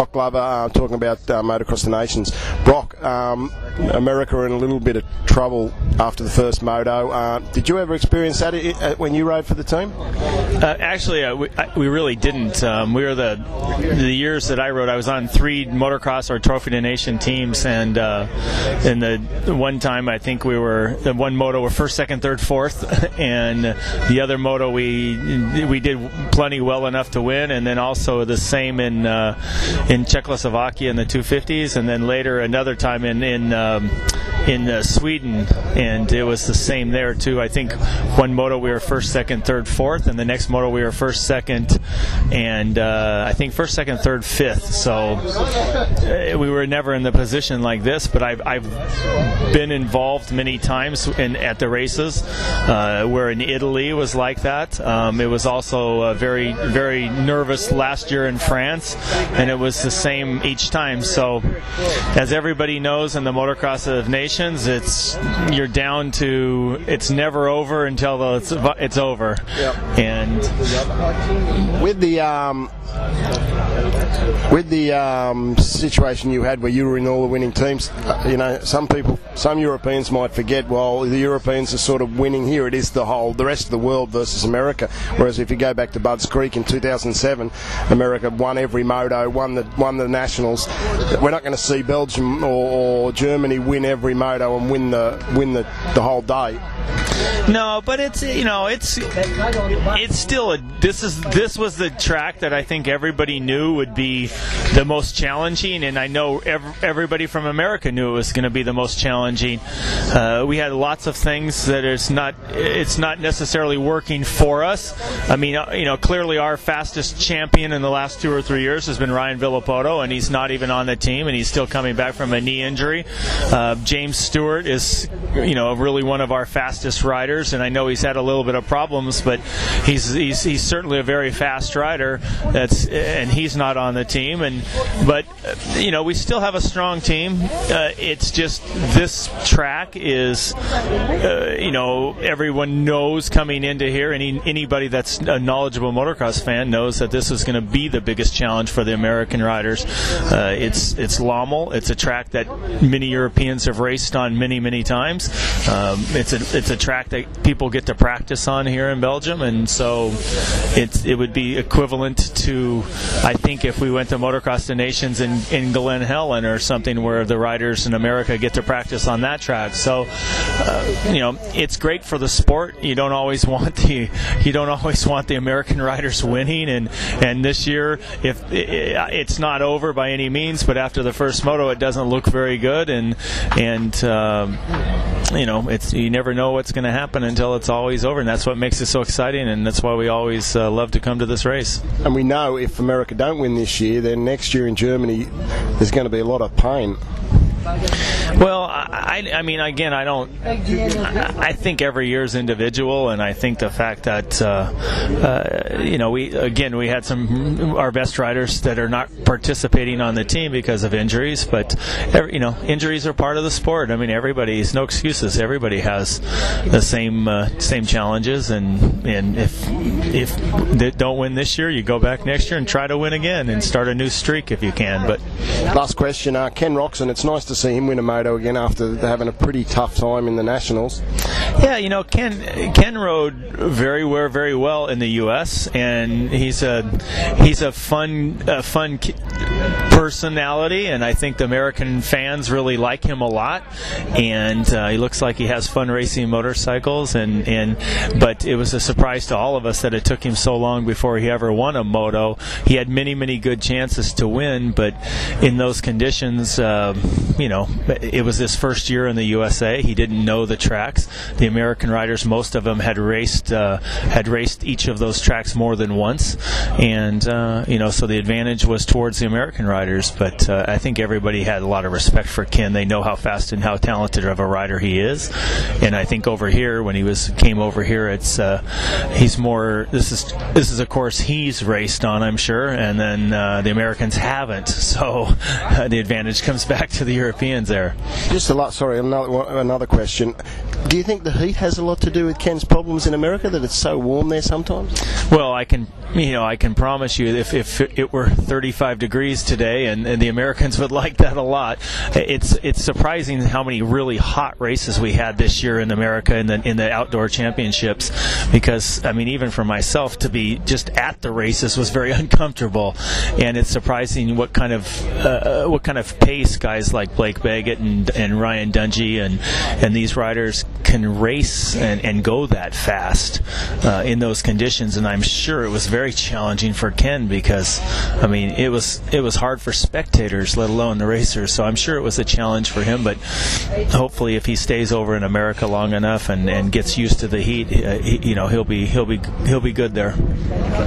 Brock Glover, talking about Motocross the Nations. Brock, America in a little bit of trouble after the first moto. Did you ever experience that when you rode for the team? Actually, we really didn't. We were the years that I rode, I was on 3 motocross or Trophy of the Nation teams, and in the one time I think we were, the one moto were first, second, third, fourth, and the other moto we did plenty well enough to win, and then also the same in Czechoslovakia in the 250s, and then later another time in Sweden, and it was the same there too. I think one moto we were first, second, third, fourth, and the next moto we were first, second, and I think first, second, third, fifth. So we were never in the position like this, but I've been involved many times at the races where in Italy was like that. It was also very, very nervous last year in France, and it was the same each time. So as everybody knows in the Motocross of Nations, you're down to, it's never over until it's over. Yep. And with the situation you had where you were in all the winning teams, some Europeans might forget, well, the Europeans are sort of winning here. It is the rest of the world versus America. Whereas if you go back to Budds Creek in 2007, America won every moto, won the nationals. We're not going to see Belgium or Germany win every moto and win the whole day. No, but it's still this was the track that I think everybody knew would be the most challenging, and I know everybody from America knew it was going to be the most challenging. We had lots of things that it's not necessarily working for us. I mean, clearly our fastest champion in the last 2 or 3 years has been Ryan Villopoto, and he's not even on the team, and he's still coming back from a knee injury. James Stewart is, really one of our fastest riders, and I know he's had a little bit of problems, but he's certainly a very fast rider. And he's not on the team, but we still have a strong team. It's just this track is, everyone knows coming into here. Anybody that's a knowledgeable motocross fan knows that this is going to be the biggest challenge for the American riders. It's Lommel. It's a track that many Europeans have raced on many times. It's a track that people get to practice on here in Belgium, and so it would be equivalent to, I think, if we went to Motocross the Nations in Glen Helen or something, where the riders in America get to practice on that track. So it's great for the sport. You don't always want the American riders winning, and this year, if it's not over by any means, but after the first moto it doesn't look very good, and you never know what's going to happen until it's always over, and that's what makes it so exciting, and that's why we always love to come to this race. And we know if America don't win this year, then next year in Germany there's going to be a lot of pain. Well, I mean, again, I think every year is individual, and I think the fact that we had our best riders that are not participating on the team because of injuries, but injuries are part of the sport. I mean, everybody's no excuses. Everybody has the same challenges, and if they don't win this year, you go back next year and try to win again and start a new streak if you can. But last question, Ken Roczen. It's nice to see him win a moto again after having a pretty tough time in the Nationals. Yeah, Ken rode very well in the U.S., and he's a fun personality, and I think the American fans really like him a lot, and he looks like he has fun racing motorcycles, but it was a surprise to all of us that it took him so long before he ever won a moto. He had many good chances to win, but in those conditions, it was his first year in the USA. He didn't know the tracks. The American riders, most of them had raced each of those tracks more than once, and so the advantage was towards the American riders. But I think everybody had a lot of respect for Ken. They know how fast and how talented of a rider he is, and I think over here, when he came over here, he's more. This is a course he's raced on, I'm sure, and then the Americans haven't. So the advantage comes back to the Europeans there. Just another question. Do you think the heat has a lot to do with Ken's problems in America, that it's so warm there sometimes? Well, I can promise you, if it were 35 degrees days today, and the Americans would like that a lot. It's surprising how many really hot races we had this year in America in the outdoor championships, because I mean, even for myself to be just at the races was very uncomfortable, and it's surprising what kind of pace guys like Blake Baggett and Ryan Dungey and these riders can race and go that fast in those conditions. And I'm sure it was very challenging for Ken, because I mean, it was hard for spectators, let alone the racers. So I'm sure it was a challenge for him, but hopefully if he stays over in America long enough and gets used to the heat, he'll be good there.